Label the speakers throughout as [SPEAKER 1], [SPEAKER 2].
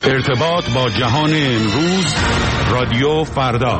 [SPEAKER 1] ارتباط با جهان امروز، رادیو فردا.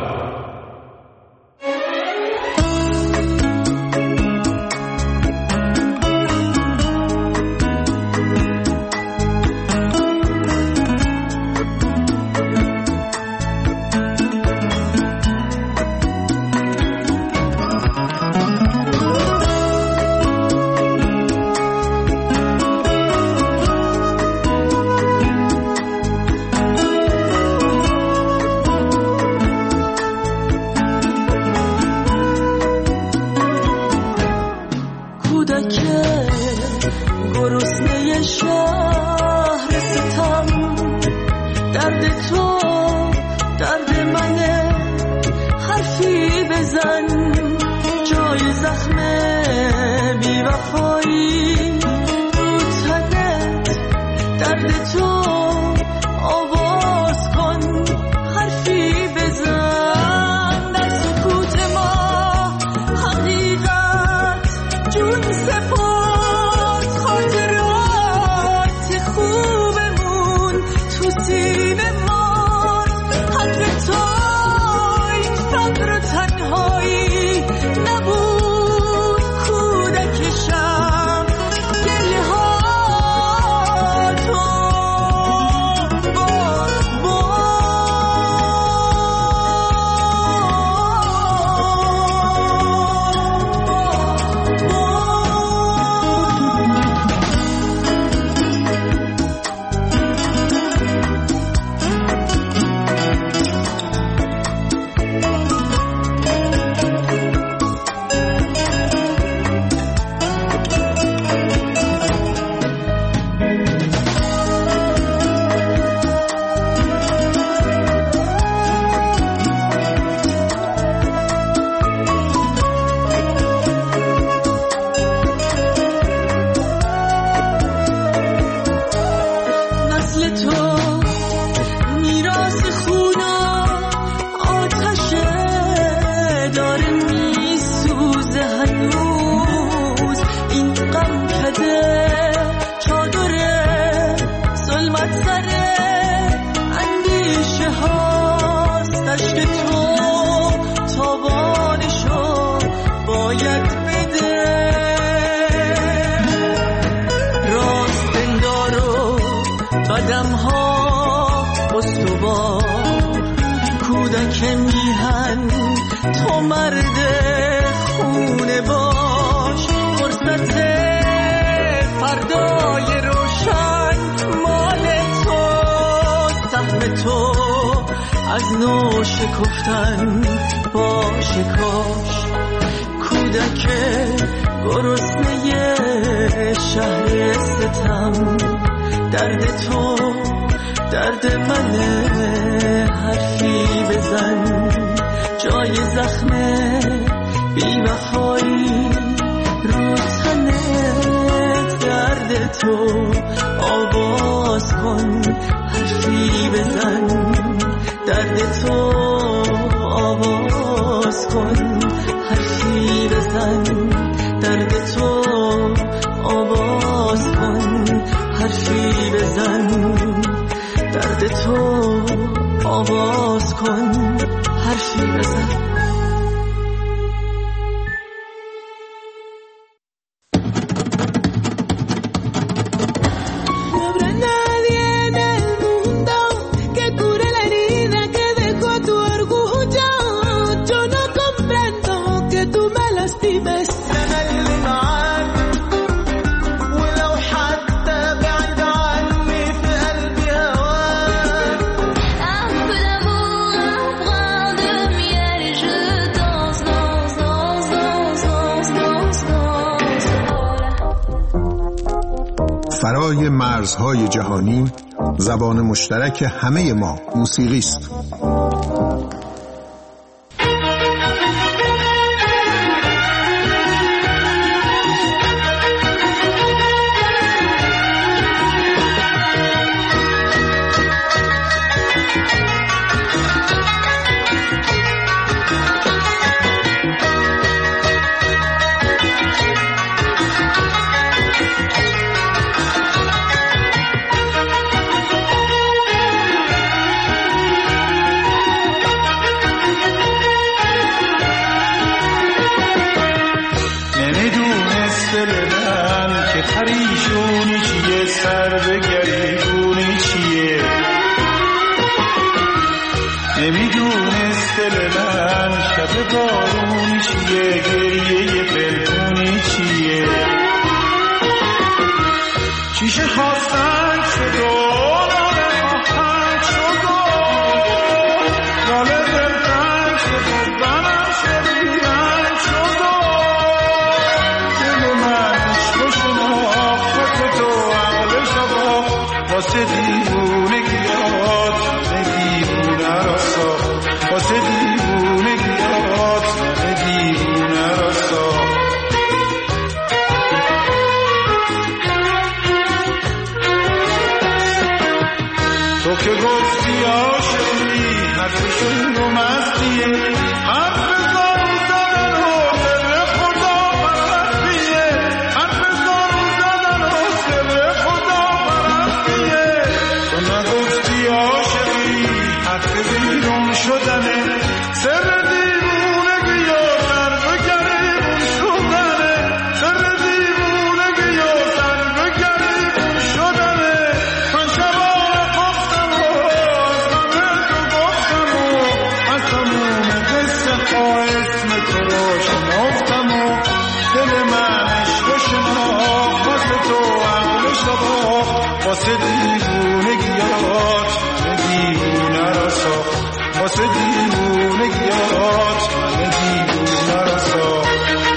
[SPEAKER 2] فرای مرزهای جهانی، زبان مشترک همه ما موسیقی است.
[SPEAKER 3] شب بارونی چیه گریه پلکونی چیه شیشه خواستن شد و لاله آهنگ شد و لاله دلتنگ شد و بنم شد بیرنگ شد و دل من عشق و شناخت تو عقل شبا واسه دیوونگیات دیوونه را ساخت واسه دیوونگیات دیوونه را ساخت تو که گفتی عاشقی حرفشون رو مستیه حرف زارو زدن و سر خدا پرستیه حرف زارو زدن و سر خدا پرستیه تو نگفتی عاشقی حرف بیرون شدنه سر دیوونگی و سر به گریبون شدنه سر دیوونگی و سر به گریبون شدنه من شبانه خفتم و از تموم قصه ها اسم تو رو شناختم و دل من عشق و شناخت واسه تو عقل شباخت واسه دیوونگیات دیوونه را ساخت واسه دیوونگیات دیوونه را ساخت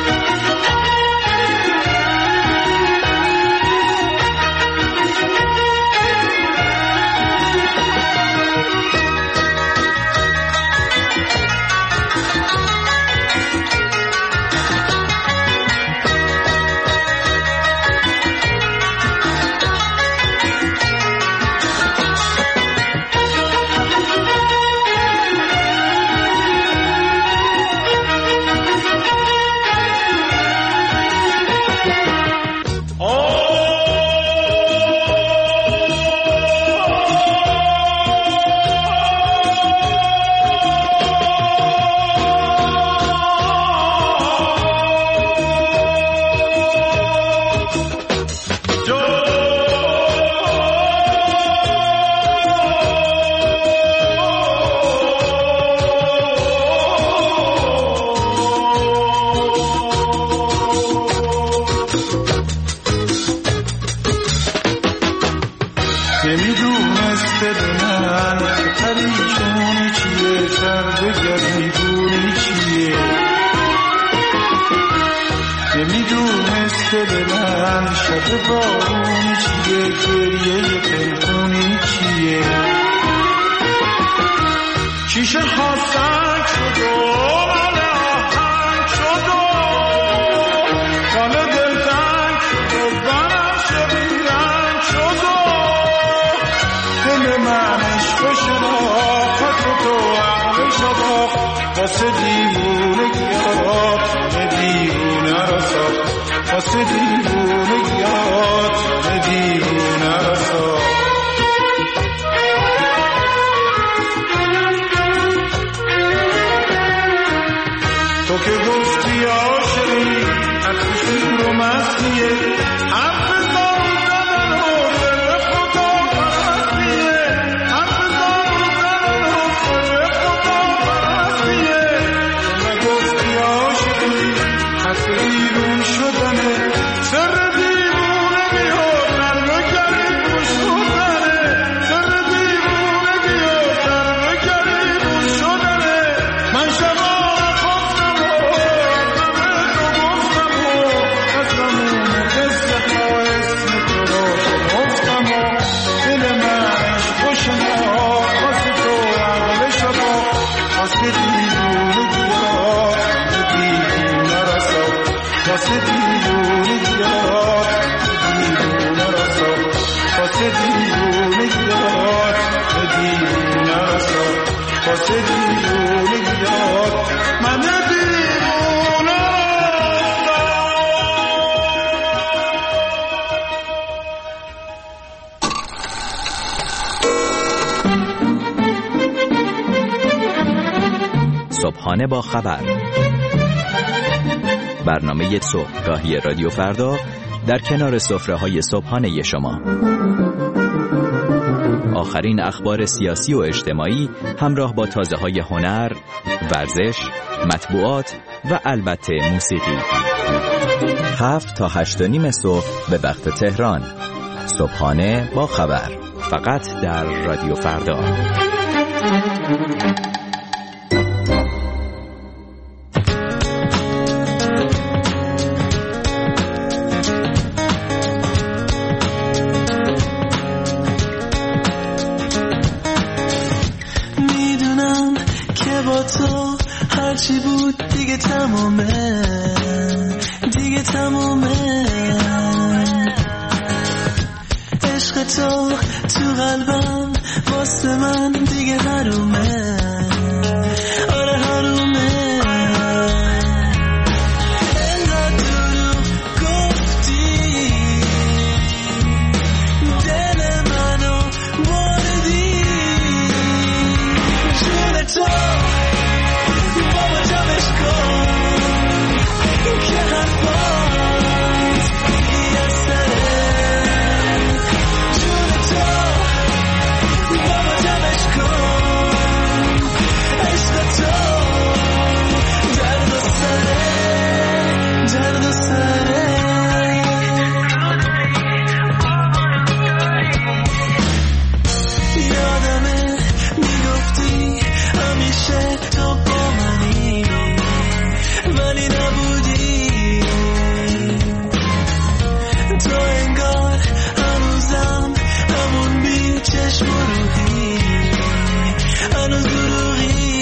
[SPEAKER 3] نمیدونسته به من که پریشونی چیه سر بگردیدونی چیه نمیدونسته به من شب بارونی چیه گریه پلکونی چیه شیشه خواستن شد و لاله آهنگ شد و لاله دلتنگ شد و بنم شد بیرنگ شد و دل من عشق و شناخت تو عقل شباخت واسه دیوونگیات دیوونه را ساخت واسه دیوونگیات دیوونه را ساخت تو که گفتی عاشقی حرفشون رو مستیه حرف زارو زدن و سر خدا پرستیه حرف زارو زدن و سر خدا پرستیه تو نگفتی عاشقی حرف بیرون شدنه سر دیوونگی و سر به گریبون شدنه سر دیوونگی و سر به گریبون شدنه من شبانه خفتم و از تموم قصه ها اسم تو رو شناختم و دل من عشق و شناخت واسه تو عقل شباخت واسه دیوونگیات دیوونه را ساخت واسه دیوونگیات دیوونه را ساخت واسه دیوونگیات دیوونه را ساخت واسه دیوونگیات من دیوونه را
[SPEAKER 4] ساخت. صبحانه با خبر، برنامه صبحگاهی رادیو فردا در کنار سفره‌های صبحانه شما. آخرین اخبار سیاسی و اجتماعی همراه با تازه‌های هنر، ورزش، مطبوعات و البته موسیقی. 7 تا 8:30 صبح به وقت تهران. صبحانه با خبر، فقط در رادیو فردا.
[SPEAKER 5] میدونم که با تو هرچی بود دیگه تمومه، دیگه تمومه. عشق تو قلبم واسه من دیگه حرومه، آره حرومه. انقدر دروغ گفتی دل منو بردی، جون تو بابا جمعش کن که حرفات بی‌اثره. جون تو بابا جمعش کن، عشق تو درد و سره، درد و سره. یادمه میگفتی همیشه تو با منی، ولی نبودی. تو انگار هنوزم همون بی چشم و روحی، هنوز دروغی.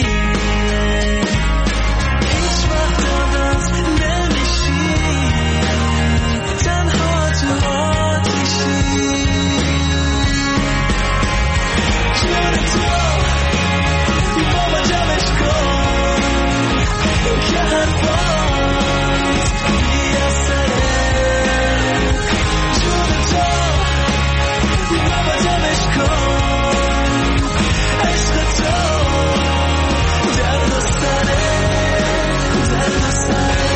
[SPEAKER 5] هیچ وقت عوض نمیشی، تنها تو آتیشی. جون تو بابا جمعش کن که حرفات بی‌اثره. جون تو بابا جمعش کن، عشق تو درد و سره، درد و سره.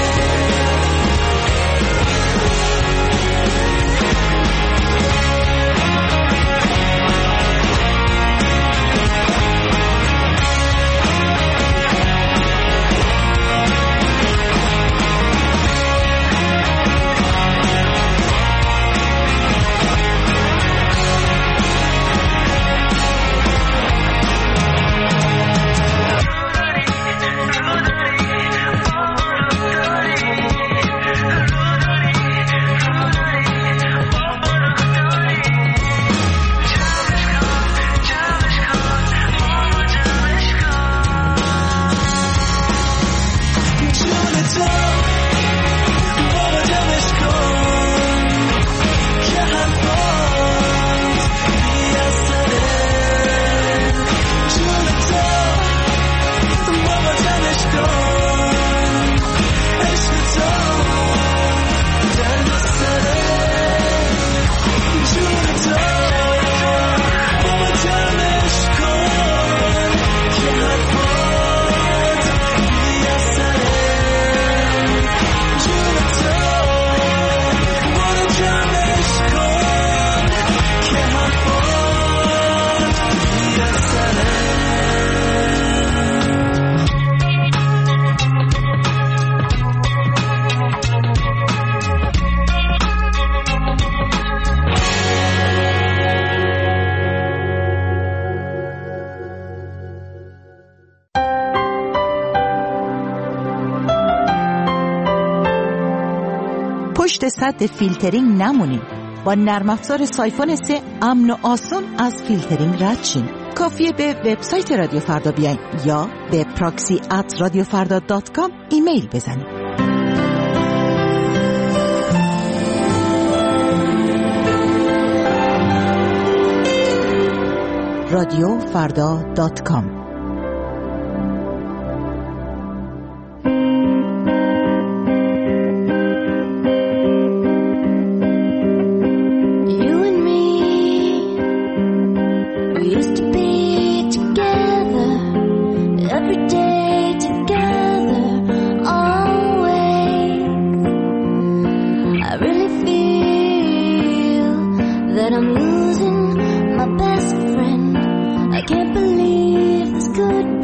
[SPEAKER 6] پشت سد فیلترینگ نمونید. با نرم افزار سایفون 3 امن و آسان از فیلترینگ رد شین. کافیه به وبسایت رادیو فردا بیاین یا به proxy@radiofarda.com ایمیل بزنید. radiofarda.com.
[SPEAKER 7] that I'm losing my best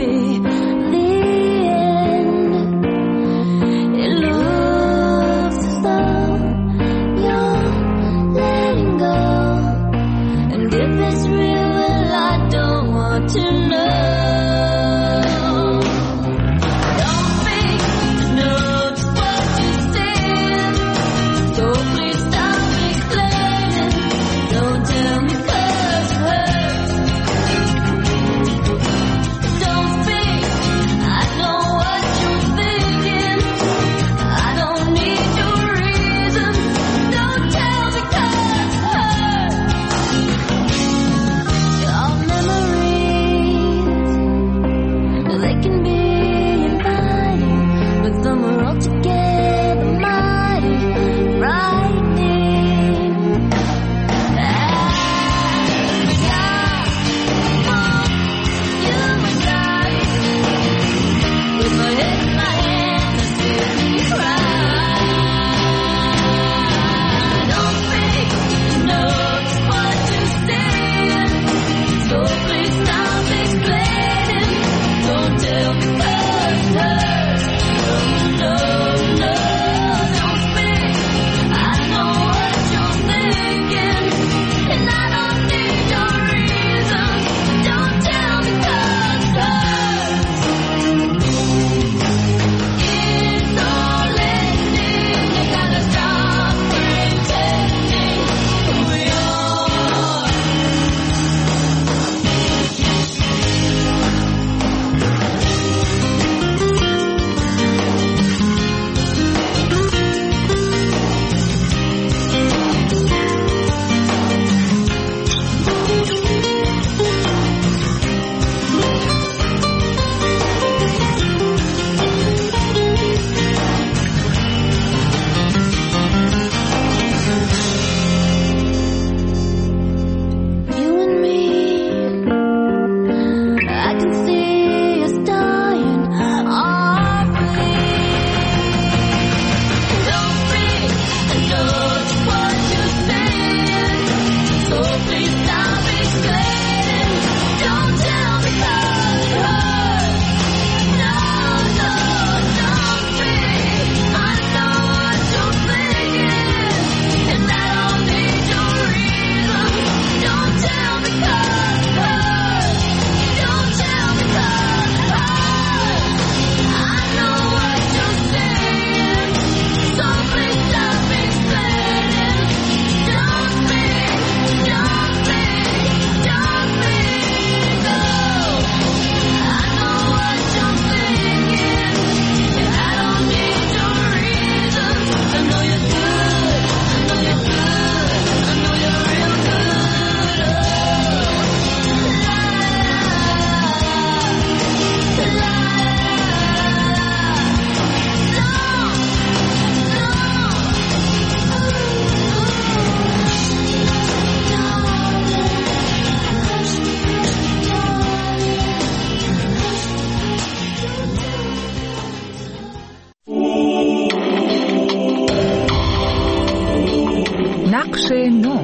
[SPEAKER 7] نقش نو.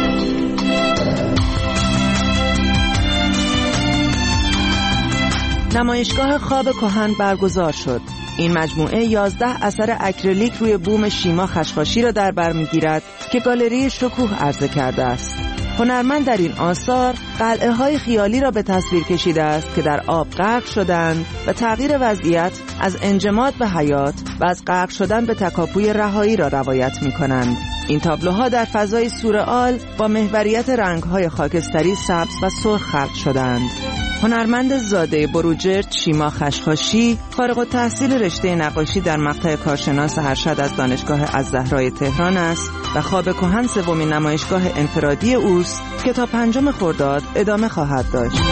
[SPEAKER 7] نمایشگاه خواب کهن برگزار شد. این مجموعه 11 اثر اکریلیک روی بوم شیما خشخاشی را در بر می‌گیرد که گالری شکوه عرضه کرده است. هنرمند در این آثار قلعه‌های خیالی را به تصویر کشیده است که در آب غرق شدند و تغییر وضعیت از انجماد به حیات و از غرق شدن به تکاپوی رهایی را روایت می‌کنند. این تابلوها در فضای سورئال با محوریت رنگ‌های خاکستری، سبز و سرخ خلق شدند. هنرمند زاده بروجرد شیما خشخاشی فارغ التحصیل رشته نقاشی در مقطع کارشناس ارشد از دانشگاه الزهرای تهران است و خواب کهن سومین نمایشگاه انفرادی اوست که تا 5 خرداد ادامه خواهد داشت.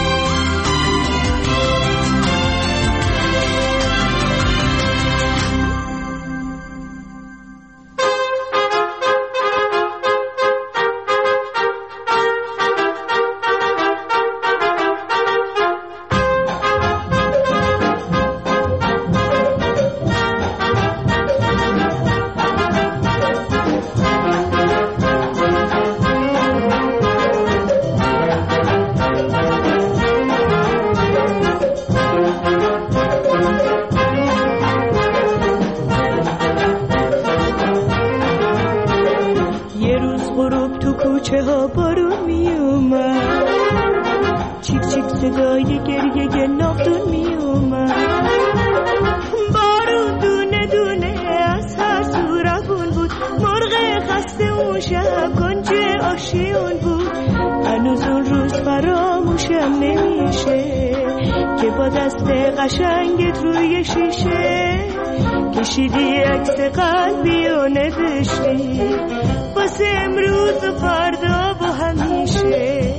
[SPEAKER 8] صدای گریه نافتون می اومد. بارون دونه دونه از هر سو روون بود. مرغ خسته اون شب کنج آشیون بود. هنوز اون روز فراموشم نمیشه که با دست قشنگت روی شیشه کشیدی عکس قلبی و نوشتی واسه امروز و فردا و همیشه.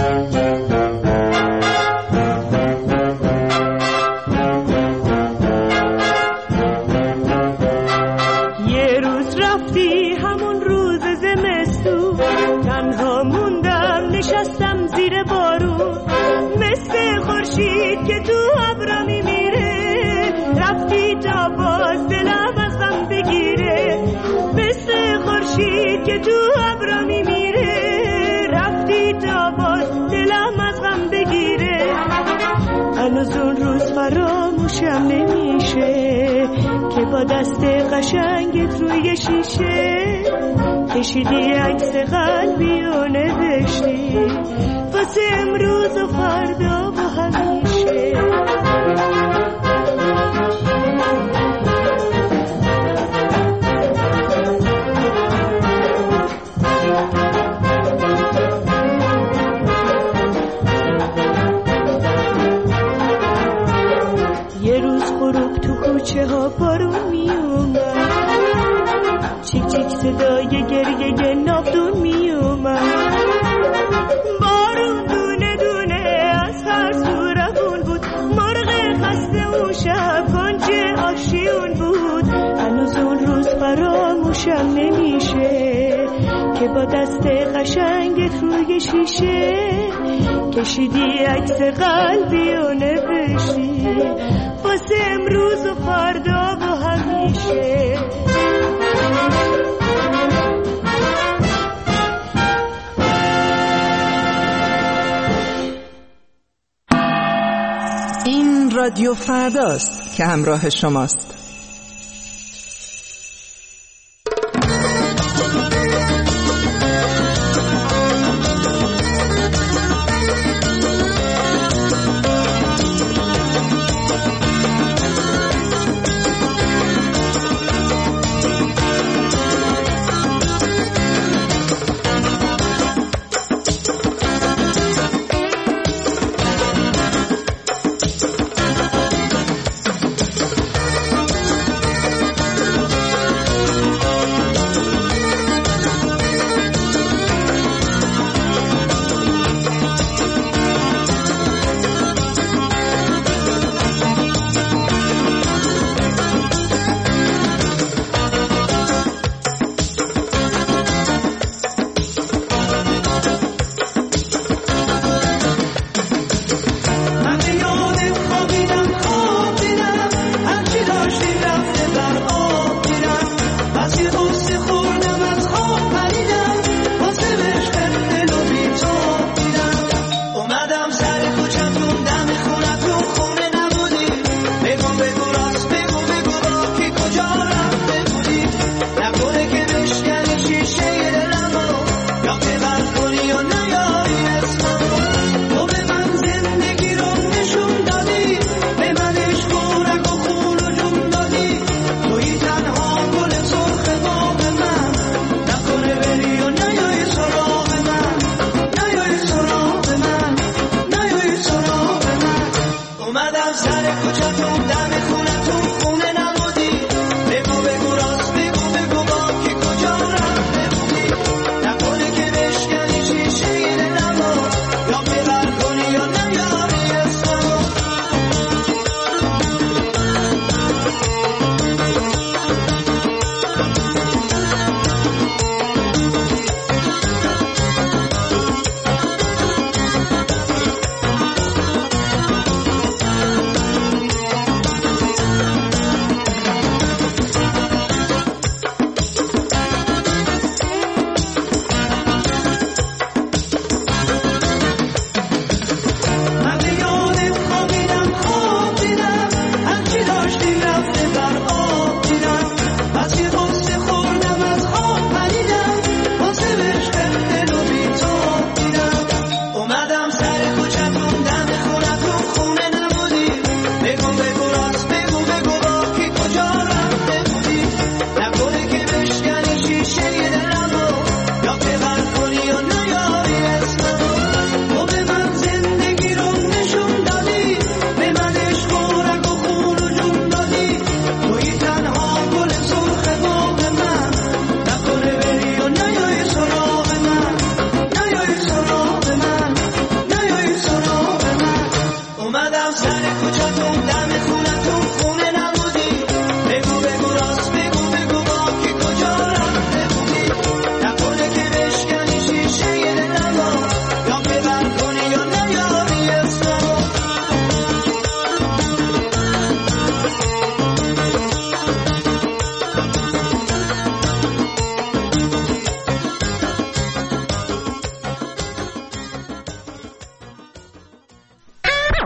[SPEAKER 8] یه روز رفتی همون روز زمستون، تنها موندم نشستم زیر بارون، مثل خورشید که تو ابرا میمیره، رفتی تا باز دلم از غم بگیره. مثل خورشید که تو ابرا میمیره، رفتی تا باز دلم از غم بگیره. هنوز اون روز فراموشم نمیشه که با دست قشنگت روی شیشه کشیدی عکس قلبی و نوشتی واسه امروز و فردا و همیشه. یه روز غروب تو کوچه ها بارون می اومد، چیک چیک صدای گریه نافتون می اومد. بارون دونه دونه از هر سو روون بود. مرغ خسته اون شب کنج آشیون بود. هنوز اون روز فراموشم نمیشه که با دست قشنگت روی شیشه کشیدی عکس قلبی و نوشتی واسه امروز و فردا و همیشه.
[SPEAKER 7] این رادیو فرداست که همراه شماست.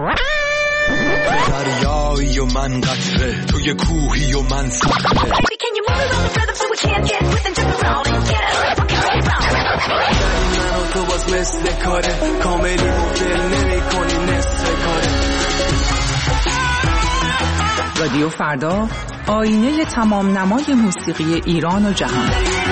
[SPEAKER 5] دریایی و من قطره، توی کوهی و من صخره. من و تو باز مثل کاره، کاملی مدل نمی کنی نصف کاره.
[SPEAKER 9] رادیو فردا، آینه تمام نمای موسیقی ایران و جهان.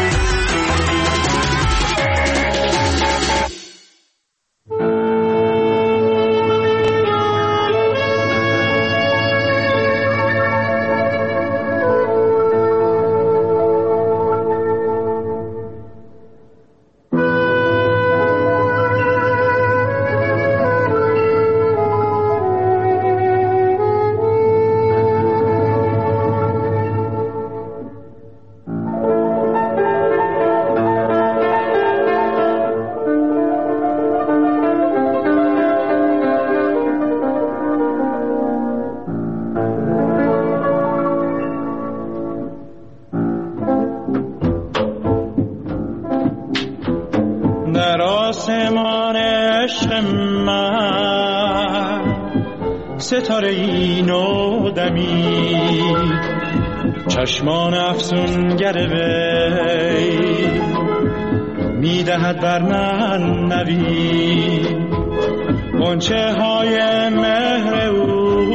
[SPEAKER 3] ستاره اینو دمی چشمان افسونگر وی میدهد بر من نوی غنچه های مهر او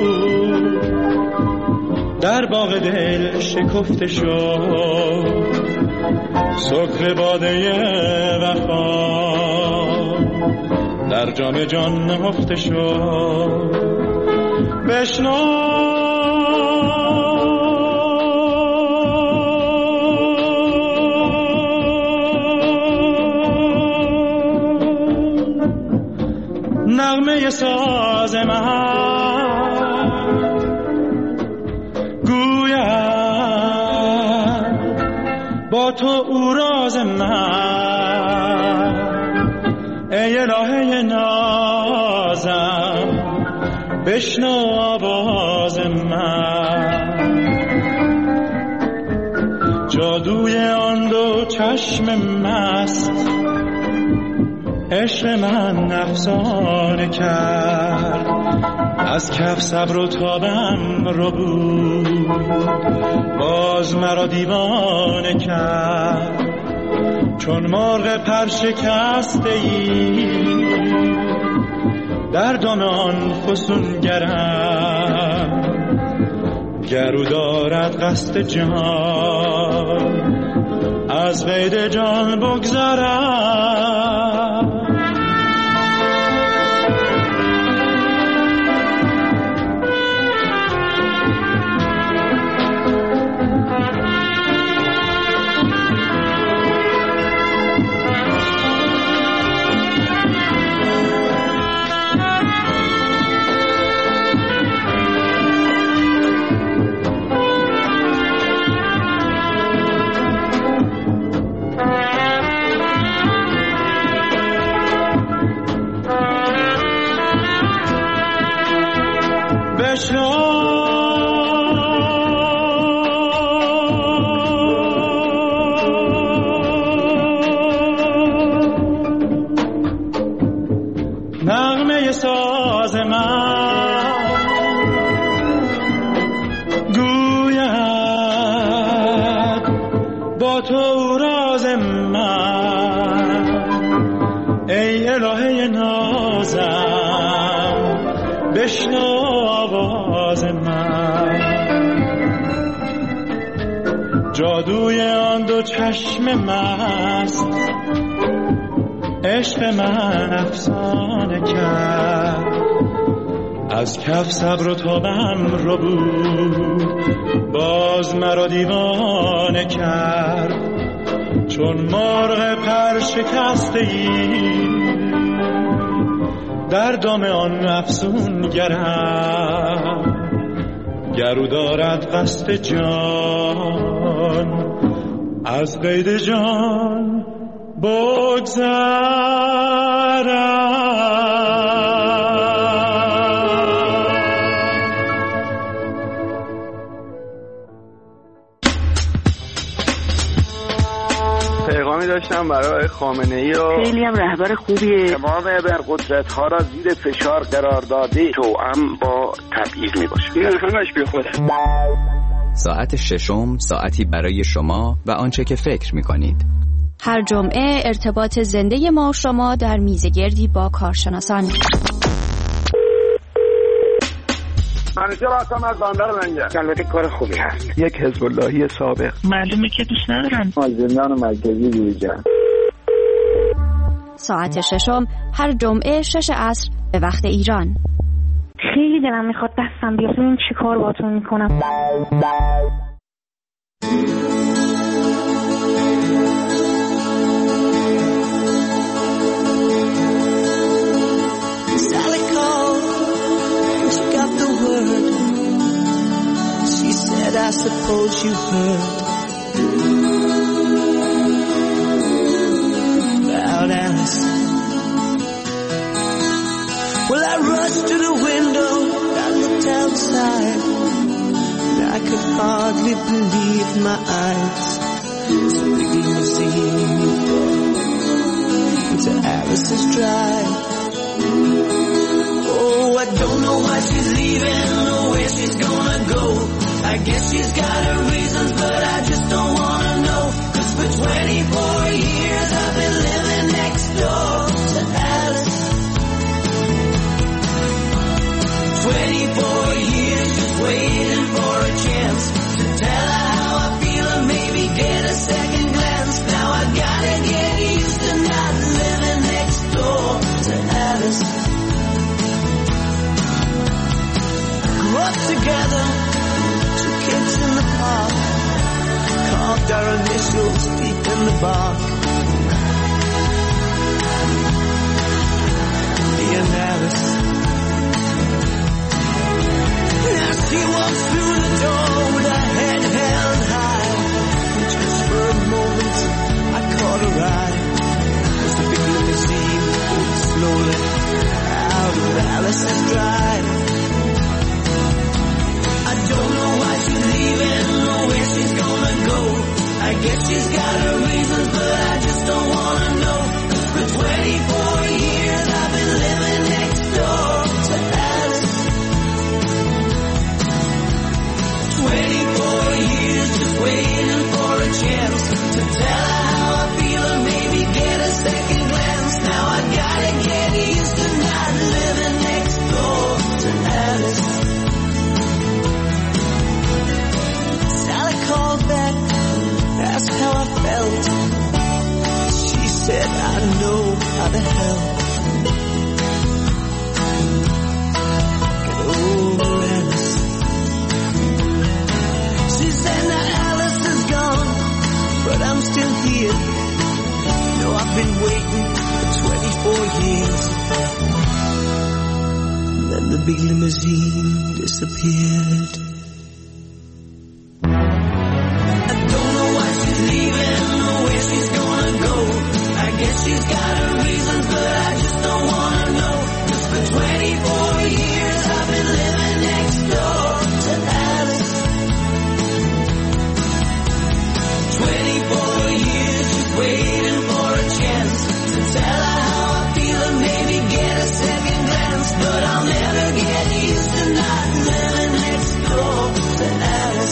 [SPEAKER 3] در باغ دل شکفته شد سکر باده وفا در جام جان نهفته شد بشنو نغمه ساز من گوید با تو او راز من ای الهه نازم بشنو آواز من جادوی آن دو چشم مست عشق من افسانه کرد از کف صبر و تابم رو بود باز مرا دیوانه کرد چون مرغ پر شکسته ای در دام آن فسونگرم گرو دارد قصد جان از قید جان بگذرم نغمه ساز من گوید با تو راز من ای الهه نازم بشنو آواز من جادوی آن دو چشم مست عشق من افسانه کرد از کف صبر و تابم رو بود باز مرا دیوانه کرد چون مرغ پر شکسته ای در دام آن افسونگرم گرو دارد قصد جان از قید جان
[SPEAKER 10] پیغامی داشتم داشتم برای خامنه‌ای و
[SPEAKER 11] خیلی هم رهبر خوبیه.
[SPEAKER 10] تمام ابرقدرت‌ها را زیر فشار قرار داده توأم با تبعیض میباشه. این همش بی خوده.
[SPEAKER 4] ساعت ششم ساعتی برای شما و آنچه که فکر می‌کنید.
[SPEAKER 12] هر جمعه ارتباط زنده ما و شما در میزگردی با کارشناسان.
[SPEAKER 10] منیجر آسام از بندر منجر. البته کار خوبی هست. یک حزب اللهی سابق.
[SPEAKER 11] معلومه که دوست ندارن.
[SPEAKER 10] زندان مرکزی دیوجان.
[SPEAKER 12] ساعت ششم هر جمعه 6 عصر به وقت ایران.
[SPEAKER 11] خیلی دلم میخواد دستم بیاد ببینم چی کار باهاتون میکنم.
[SPEAKER 13] Sally called and she got the word. She said, I suppose you heard about Alice. Well, I rushed to the window, I looked outside, and I could hardly believe my eyes. It's a big limousine into Alice's drive. Oh, I don't know why she's leaving or where she's gonna go. I guess she's got her reasons, but I just don't wanna know. 'Cause for 24 years I've been living next door to Alice. 24 years just waiting for a chance to tell her how I feel and maybe get a second glance. Now I gotta get used to not living next door to Alice. Grew up together, 2 kids in the park, carved our initials deep in the bark. Me and Alice. Now she walks through the door with her head held high, and just for a moment I caught her eye as the big limousine pulled slowly out of Alice's drive. I don't know why she's leaving or where she's gonna go. I guess she's got her reasons, but I just don't wanna know. 'Cause for 24 years I've been living next door to Alice. 24 years just waiting for a chance to tell her how I feel and maybe get a second glance. Now I gotta get used to not living next door to Alice. Sally called back, asked how I felt. She said, I know how to help. Get over Alice. She said that Alice is gone, but I'm still here. No, I've been waiting for 24 years. And then the big limousine disappeared. I don't know why she's leaving or where she's gonna go. I guess she's got her reasons, but I just don't wanna know. 'Cause for 24 years I've been living next door to Alice. 24 years just waiting for a chance to tell her how I feel and maybe get a second glance. But I'll never get used to not living next door to Alice.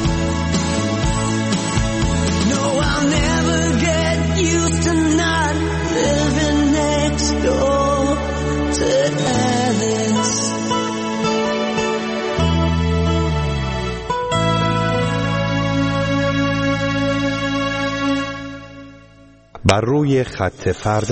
[SPEAKER 13] No, I'll never get used to not living next door to Alice.
[SPEAKER 2] بر روی خط فردا.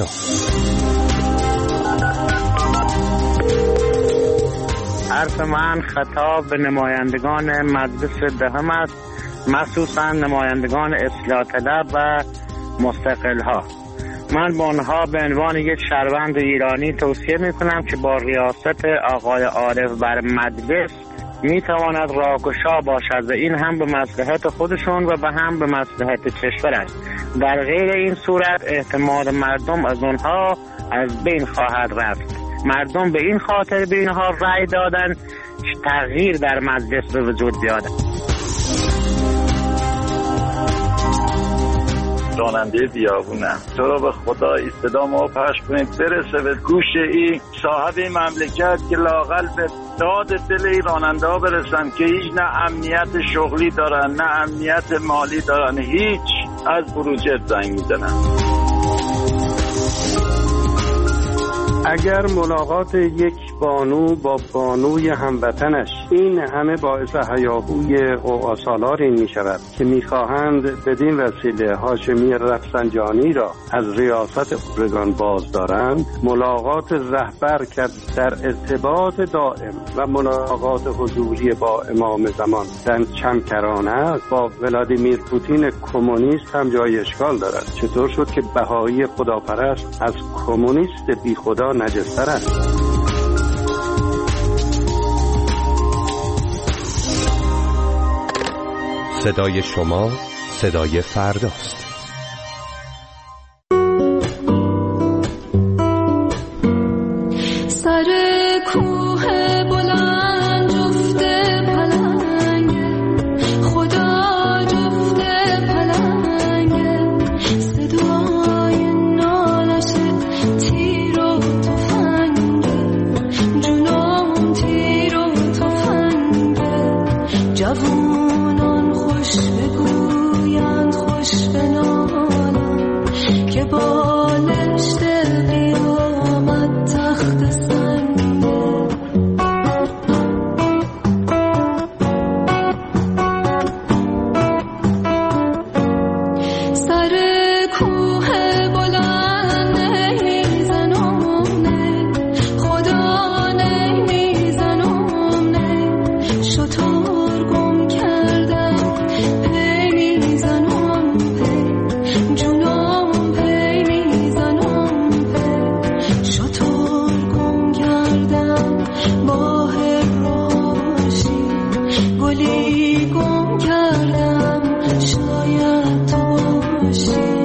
[SPEAKER 14] حرف من خطاب به نمایندگان مجلس دهم است، مخصوصا نمایندگان اصلاح طلب و مستقل ها. من به آنها به عنوان یک شهروند ایرانی توصیه میکنم که با ریاست آقای عارف بر مجلس میتواند راهگشا باشد و این هم به مصلحت خودشون و به هم به مصلحت کشور است. در غیر این صورت اعتماد مردم از آنها از بین خواهد رفت. مردم به این خاطر به اینها رأی دادن تغییر در مجلس به وجود بیاید.
[SPEAKER 15] راننده بیابونم. تو رو به خدا این صدا ما پخش کنید برسه به گوش این صاحب این مملکت که لااقل به داد دل این راننده ها برسن که هیچ نه امنیت شغلی دارن نه امنیت مالی دارن، هیچ، از بروجرد زنگ میزنن.
[SPEAKER 16] اگر ملاقات یک بانو با بانوی هموطنش این همه باعث هیاهوی قوقاسالاری می شود که می خواهند بدین وسیله هاشمی رفسنجانی را از ریاست اردوگان باز دارند، ملاقات رهبر که در ارتباط دائم و ملاقات حضوری با امام زمان در چمکرانه است با ولادیمیر پوتین کمونیست هم جای اشکال دارد. چطور شد که بهایی خداپرست از کمونیست بی خدا نجستر است؟
[SPEAKER 17] صدای شما صدای فرداست.
[SPEAKER 18] سر کوه بلند جفت پلنگ خدا، جفت پلنگ صدای نالش تیر و تفنگ، جنون تیر و تفنگ، جوانان خوش بگویند خوش بنالند که بالشت قیامت تخت سنگه. سر کوه بلند نمیزنونه خدا، نمیزنونه شطور گم کردم پی میزنم پی جونم پی میزنم پی شطور گم کردم با هراشی گلی گم کردم شاید تو باشی.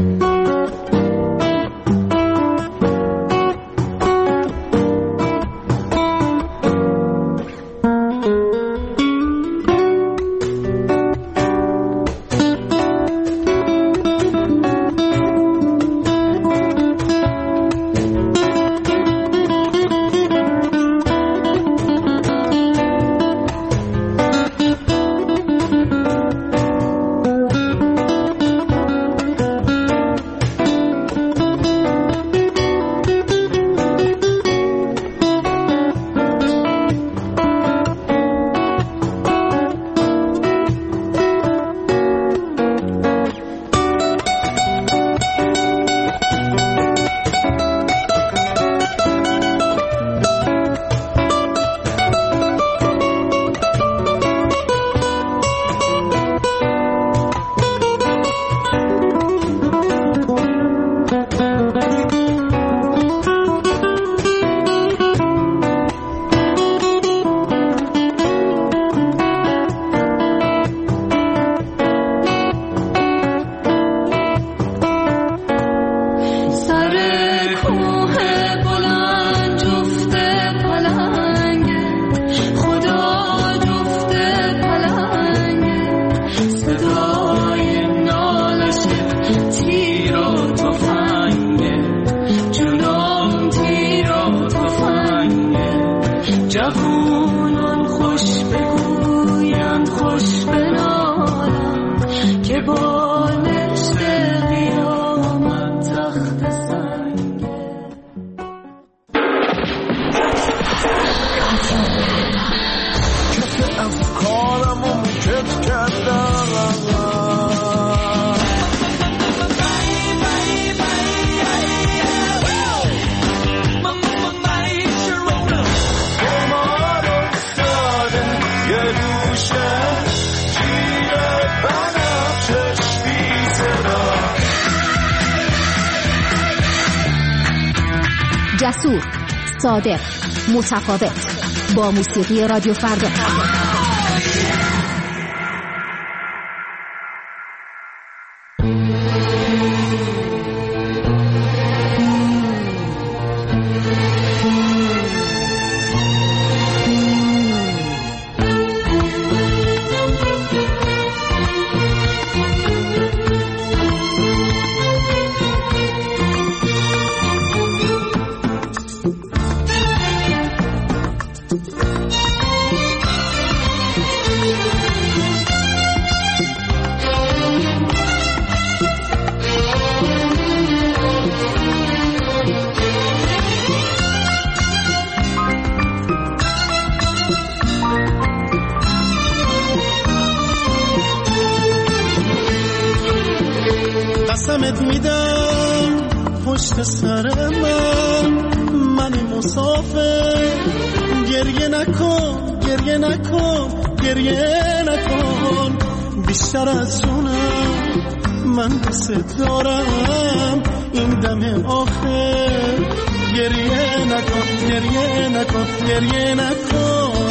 [SPEAKER 18] جوانان خوش بگویند خوش بنالند که بالشت قیامت تخت سنگه.
[SPEAKER 13] کف افکارم و مکت کردم
[SPEAKER 19] جسور، صادق، متفاوت با موسیقی رادیو فردا.
[SPEAKER 20] قسمت میدم پشت سر من مسافر، گریه نکن گریه نکن گریه نکن، بیشتر از جونم من دوست دارم این دم آخر، گریه نکن گریه نکن گریه نکن.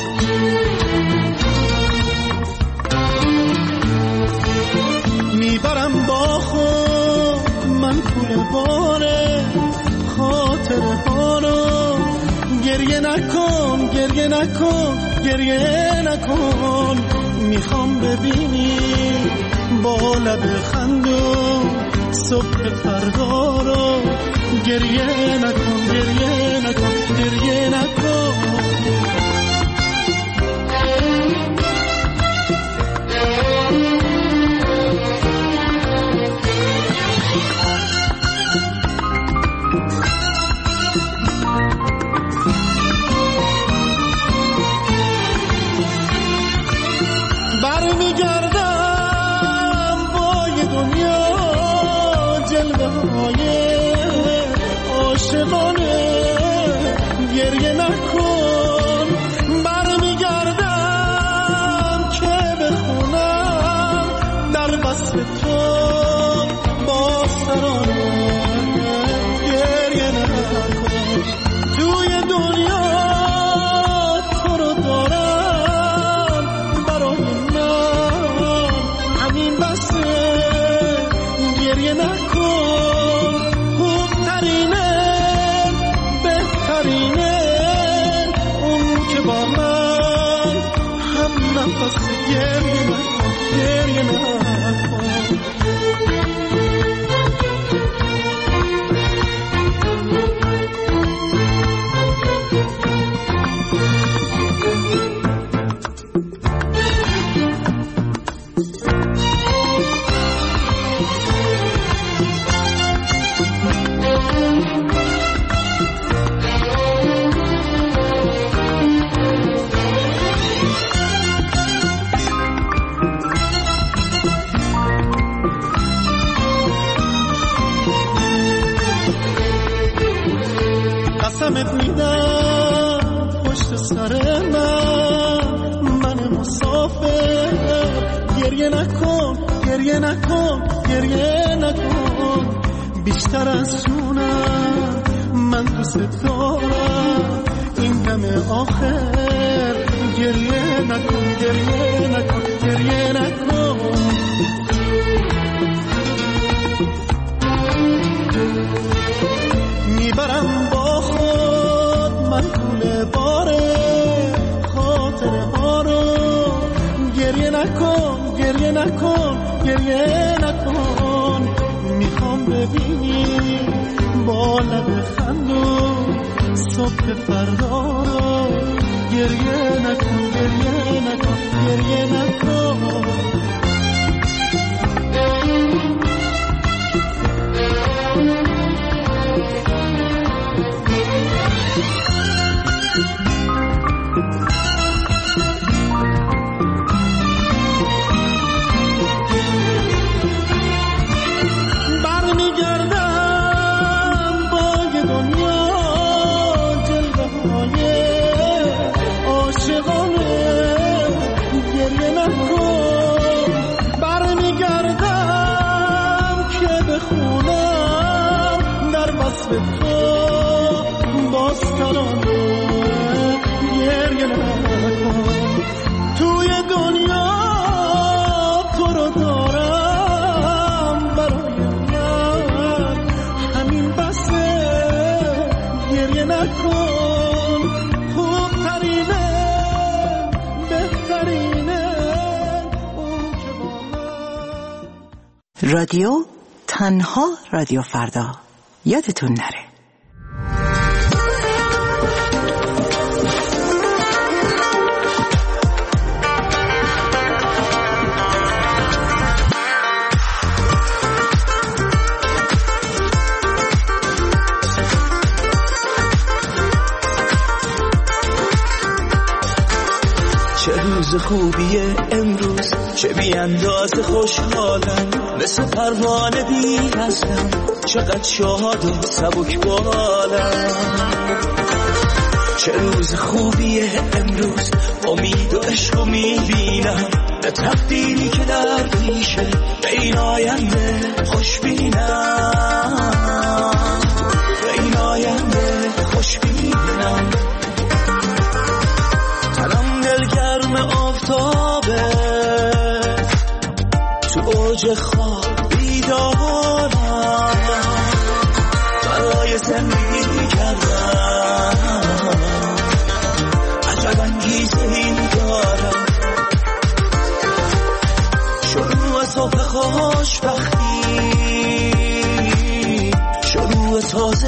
[SPEAKER 20] میبرم با خود من پول باره خاطره ها رو، گریه نکن گریه نکن گریه نکن، میخوام ببینی با لب خندون صبح فردا رو، گریه نکن گریه نکن گریه نکن. گریه نکن، برمیگردم که بخونم در وصف تو با سرانه، گریه نکن، توی دنیا تو رو دارم برای من همین بسه، گریه نکن، خوبترینه بهترینه اون که با من هم نفس، گریه نکن گریه نکن. قسمت میدم پشت سر من مسافر، گریه نکن گریه نکن گریه نکن، بیشتر از جونم من دوست دارم این دم آخر، گریه نکن گریه نکن گریه نکن. میبرم با خود من پول باره خاطره ها رو، گریه نکن گریه نکن گریه نکن، میخوام ببینی با لب خندون صبح فردا رو، گریه نکن گریه نکن گریه نکن. توی دنیا تو رو دارم برای من همین بسه، گریه نکن، خوبترینه بهترینه اون که با من.
[SPEAKER 6] رادیو تنها رادیو فردا، یادتون نره.
[SPEAKER 13] روز خوبیه امروز، چه بی اندازه خوشحالم، مثل پروانه بی وزنم، چقدر شاد و سبک بالم. چه روز خوبیه امروز، امید و عشق رو میبینم، به تقدیری که در پیشه، به این آینده خوش بینم، به این آینده خوش بینم. تنم دلگرم آفتابه، تو اوج خواب بیدارم، برای زندگی کردم، عجب انگیزه این دارم. شروع صبح خوشبختی، شروع تازه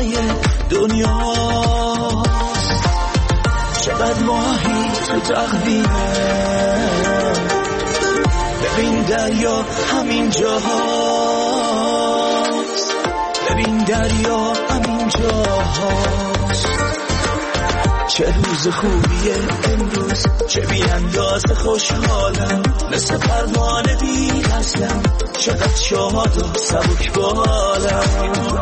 [SPEAKER 13] دنیاست، چقدر ماهی تو تقویمه، ببین دریا همین جاهاست، ببین دریا همین جاهاست. چه روز خوبیه امروز، چه بی اندازه خوشحالم، مثل پروانه بی وزنم، چقدر شاد و سبک بالم.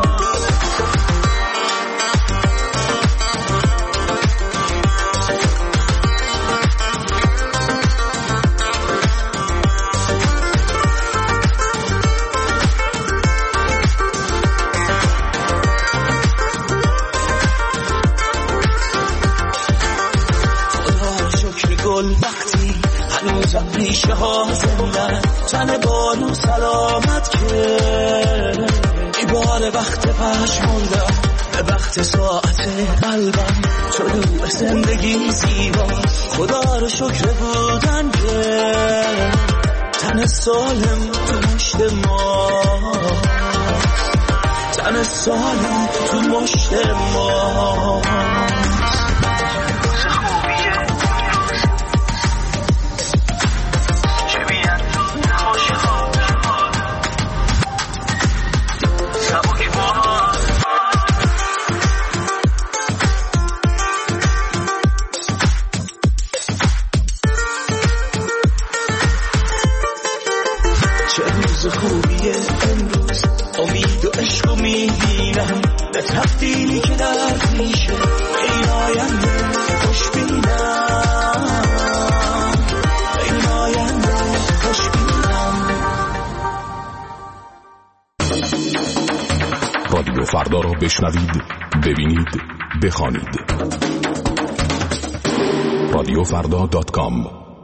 [SPEAKER 13] وقتی هنوزم ریشه ها زندن، تن بارو سلامت که ای بار وقت پشموندم، به وقت ساعت قلبم، طلوع زندگی زیباست، خدا رو شکر بودن که تن سالم تو مشت ما، تن سالم تو مشت ما. خوبیه امروز، امید و عشق رو میبینم، به تقدیری که در پیشه، این آینده خوش بینم، این آینده خوش بینم.
[SPEAKER 1] رادیو فردا را بشنوید، ببینید، بخوانید. radiofrda.com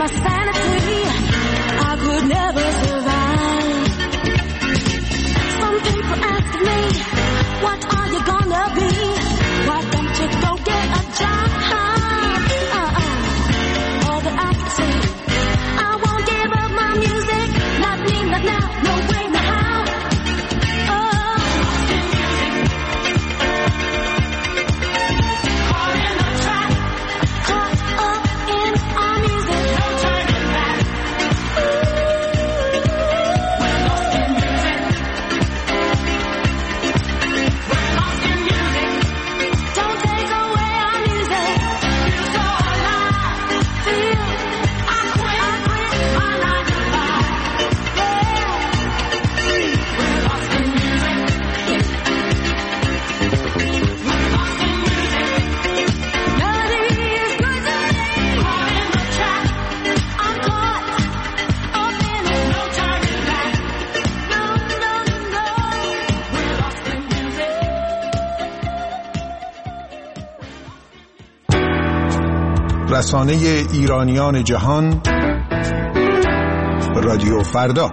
[SPEAKER 18] my sanity. I could never survive. Some people ask me, what are you gonna be? Why don't you go get a job? All that I can say, I won't give up my music. Not me, not now, no way, not how. Caught in a trap, caught up in our music. No turning back. We're lost in music. We're lost in music. Don't take away our music. Feel so alive. Feel I quit my 9 to 5. Yeah. We're lost in music. We're lost in music. Melody is good to me. Caught in the trap. I'm caught up in it. No turning back. No, no, no. We're lost in music.
[SPEAKER 2] رسانه ایرانیان جهان، رادیو فردا.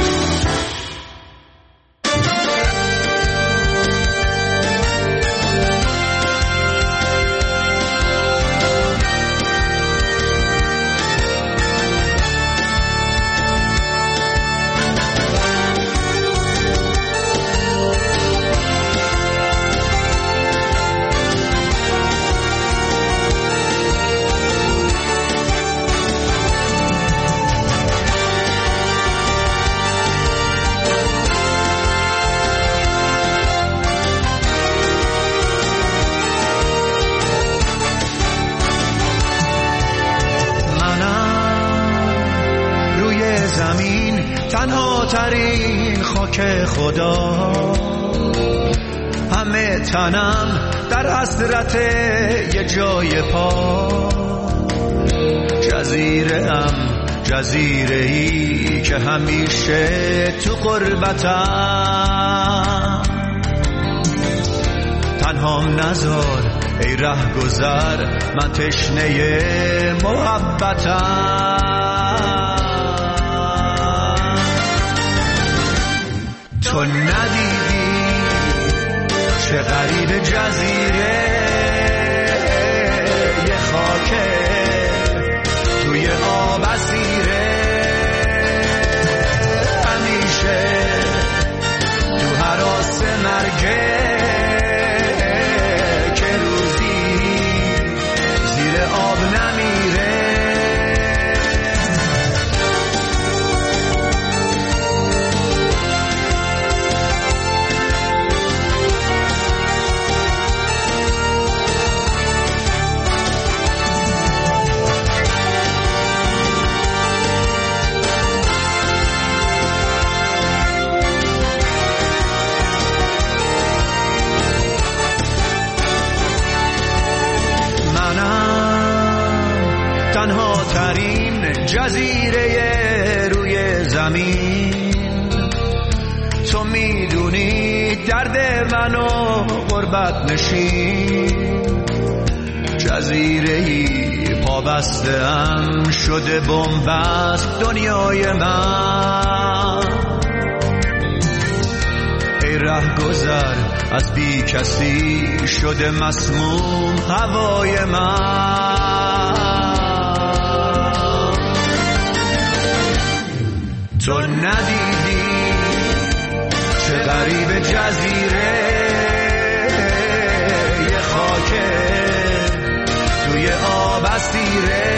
[SPEAKER 20] تنها ترین خاک خدا، همه تنم در حسرت یه جای پا. جزیره‌ای که همیشه تو غربتم. تنهام نذار ای رهگذر، من تشنه محبتم. تو ندیدی چه غریب جزیره، یه خاکه توی آب اسیره. همیشه تو هراس مرگه، که روزی زیر آب نمیره. تنها ترین جزیره روی زمین، تو میدونی درد منو غربت نشین. جزیره‌ای پابسته‌ام شده بنبست دنیای من. ای رهگذر از بی کسی شده مسموم هوای من. تو ندیدی چه غریب جزیره، یه خاکه توی آب اسیره.